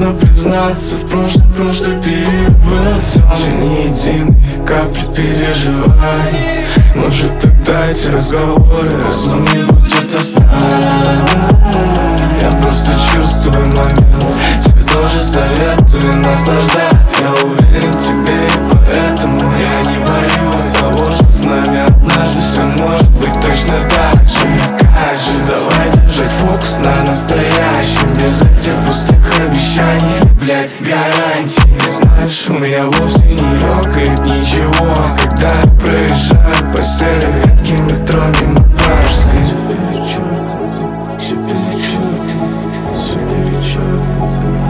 Сложно признаться, в прошлый период был темный. Ни единой капли переживаний. Может, тогда эти разговоры разум не будет оставлен. Я просто чувствую момент, тебе тоже советую наслаждаться. Я уверен тебе, и поэтому я не боюсь того, что с нами однажды все может быть точно так же. И как же, давай держать фокус на настоящем, без этих пустых обещаний, блять, гарантий. Знаешь, у меня вовсе не ёкает ничего, когда я проезжаю по серой ветке метро мимо Пражской. Все перечеркнуто, все перечеркнуто.